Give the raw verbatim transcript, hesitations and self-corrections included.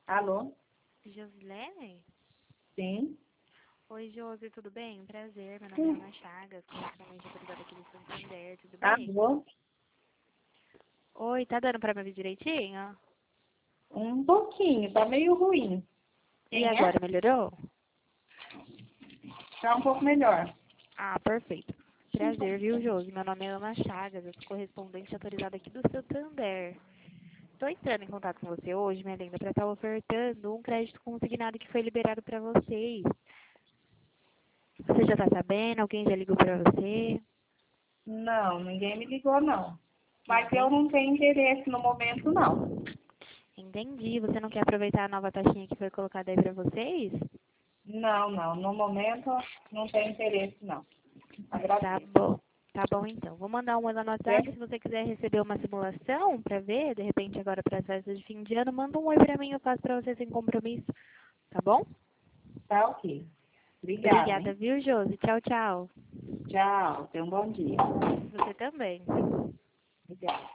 Alô? Josilene? Sim? Oi, Josi, tudo bem? Prazer, meu nome é Sim. Ana Chagas, correspondente autorizada aqui do Santander, tudo bem? Alô? Oi, tá dando pra me ouvir direitinho? Um pouquinho, tá meio ruim. E Quem é? agora, melhorou? Tá um pouco melhor. Ah, perfeito. Prazer, viu, Josi? Meu nome é Ana Chagas, eu sou correspondente autorizada aqui do Santander. Estou entrando em contato com você hoje, minha linda, para estar ofertando um crédito consignado que foi liberado para vocês. Você já está sabendo? Alguém já ligou para você? Não, ninguém me ligou, não. Mas eu Entendi. não tenho interesse no momento, não. Entendi. Você não quer aproveitar a nova taxinha que foi colocada aí para vocês? Não, não. No momento, não tenho interesse, não. Tá Agradeço. bom. Tá bom, então. Vou mandar uma lá no WhatsApp. Certo? Se você quiser receber uma simulação para ver, de repente agora para as festas de fim de ano, manda um oi para mim, eu faço para você sem compromisso. Tá bom? Tá ok. Obrigada, Obrigada, hein? viu, Josi? Tchau, tchau. Tchau. Tenha um bom dia. Você também. Obrigada.